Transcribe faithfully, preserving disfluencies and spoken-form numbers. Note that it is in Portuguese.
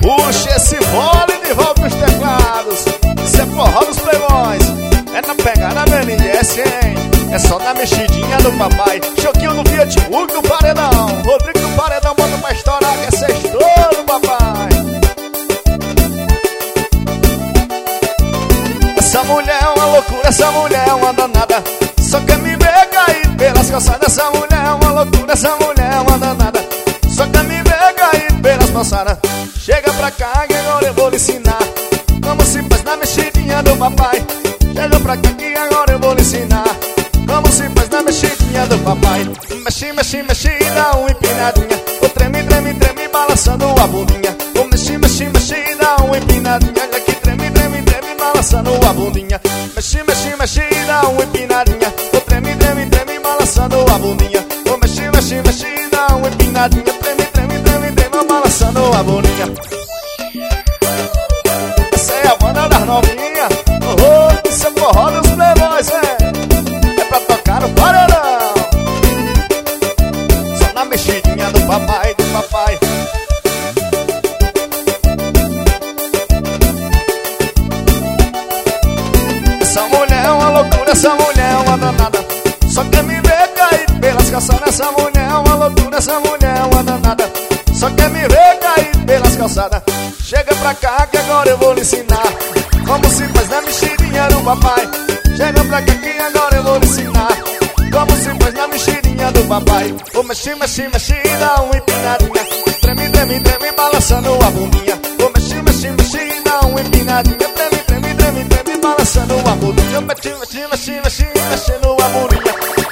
Puxa esse vôlei de volta os teclados. Isso é forró dos playboys. É na pegada B N S, hein? É só na mexidinha do papai. Choquinho no Fiat Hulk do paredão. Rodrigo do paredão, bota pra estourar que é sextou, papai. Essa mulher é uma loucura, essa mulher é uma danada. Só quer me ver cair pelas calçadas. Essa mulher é uma loucura, essa mulher é uma danada. Só quer me ver cair pelas calçadas. Chega pra cá que agora eu vou lhe ensinar como se faz na mexidinha do papai. Chega pra cá que agora eu vou lhe ensinar como se faz na mexidinha do papai. Mexe, mexe, mexe, dá uma empinadinha. O treme, treme, treme, balançando a bundinha. O mexe, mexe, mexe, dá uma empinadinha. Olha que treme, treme, treme, balançando a bundinha. Mexe, mexe, mexe, dá uma empinadinha. O treme, treme, treme, balançando a bundinha. O mexe, mexe, mexe, dá uma empinadinha. Treme, treme, treme, treme, balançando a bundinha. Essa é a banda das novinhas. Oh, oh, isso é forró dos playboys, é. É pra tocar no paredão. Só na mexidinha do papai, do papai. Essa mulher é uma loucura, essa mulher é uma danada. Só quer me ver cair pelas calçadas. Essa mulher é uma loucura, essa mulher é uma danada. Só quer me ver cair pelas calçadas. Chega pra cá que agora eu vou lhe ensinar como se faz na mexidinha do papai. Chega pra cá que agora eu vou lhe ensinar como se faz na mexidinha do papai. O mexi, mexi, mexi, dá uma empinadinha. Treme, treme, treme, balançando a bundinha. O mexi, mexi, mexi, dá uma empinadinha. Treme, treme, treme, treme, balançando a bundinha. Mexi, mexi, mexi, mexi, mexendo a bundinha.